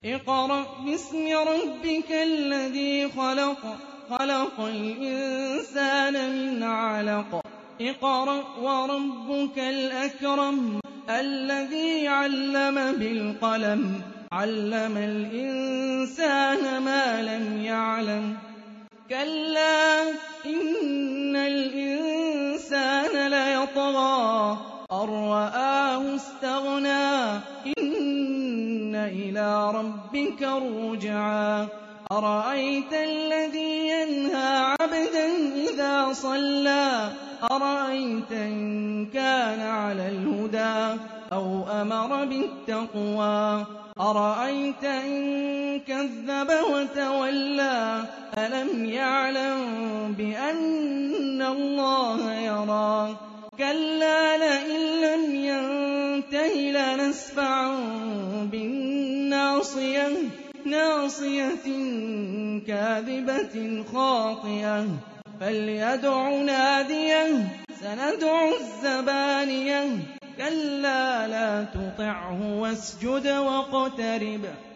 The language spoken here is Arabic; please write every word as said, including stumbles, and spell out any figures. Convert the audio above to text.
اقْرَأْ بِاسْمِ رَبِّكَ الَّذِي خَلَقَ خَلَقَ الْإِنسَانَ مِنْ عَلَقٍ اقْرَأْ وَرَبُّكَ الْأَكْرَمُ الَّذِي عَلَّمَ بِالْقَلَمِ عَلَّمَ الْإِنسَانَ مَا لَمْ يَعْلَمْ كَلَّا إِنَّ الْإِنسَانَ لَيَطْغَىٰ أَن رَّآهُ اسْتَغْنَىٰ إِنَّ إِلَىٰ رَبِّكَ الرُّجْعَىٰ أَرَأَيْتَ الَّذِي يَنْهَىٰ عَبْدًا إِذَا صَلَّىٰ أَرَأَيْتَ إِن كَانَ عَلَى الْهُدَىٰ أَوْ أَمَرَ بِالتَّقْوَىٰ أَرَأَيْتَ إِن كَذَّبَ وَتَوَلَّىٰ أَلَمْ يَعْلَم بِأَنَّ اللَّهَ يَرَىٰ كَلَّا لَئِن لَّمْ يَنتَهِ لَنَسْفَعًا بِالنَّاصِيَةِ نَاصِيَةٍ كَاذِبَةٍ خَاطِئَةٍ فَلْيَدْعُ نَادِيَهُ سَنَدْعُ الزَّبَانِيَةَ كَلَّا لَا تُطِعْهُ وَاسْجُدْ وَاقْتَرِب